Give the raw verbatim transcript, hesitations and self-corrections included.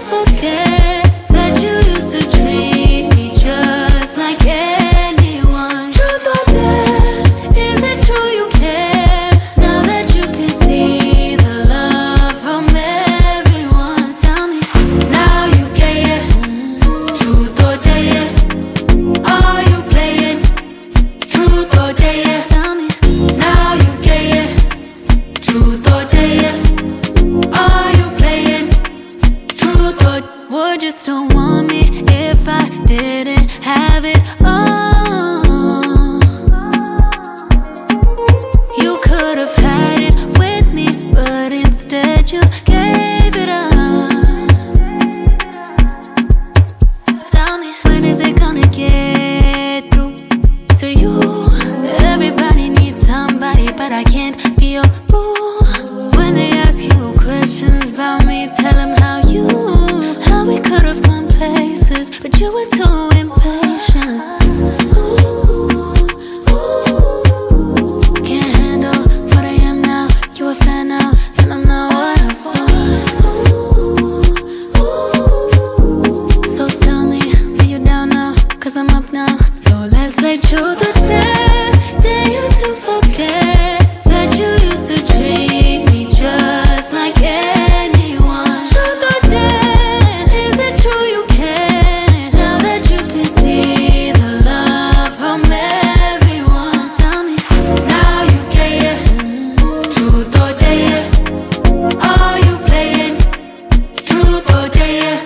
forget that you used to treat me just like anyone? Truth or dare, is it true you care? Now that you can see the love from everyone, tell me, now you get it. Truth or dare, are you playing? Truth or dare, tell me, now you get it. Truth or dare, are you playing? Truth or would you still want me if I didn't have it all? You could have had it with me, but instead you gave it up. Tell me, when is it gonna get through to you? Everybody needs somebody, but I can't be your boo. When they ask you questions about me, tell them how you, how we could have gone places, but you were too impatient. Ooh, ooh, can't handle what I am now. You a fan now, and I'm not what I was. Ooh, ooh, so tell me, are you down now? Cause I'm up now. So let's play truth or dare. Dare you to forget that you used to treat me just like anyone? Truth or dare, is it true you care? Now that you can see the love from everyone, tell me, now you get it. Truth or dare, are you playing? Truth or dare,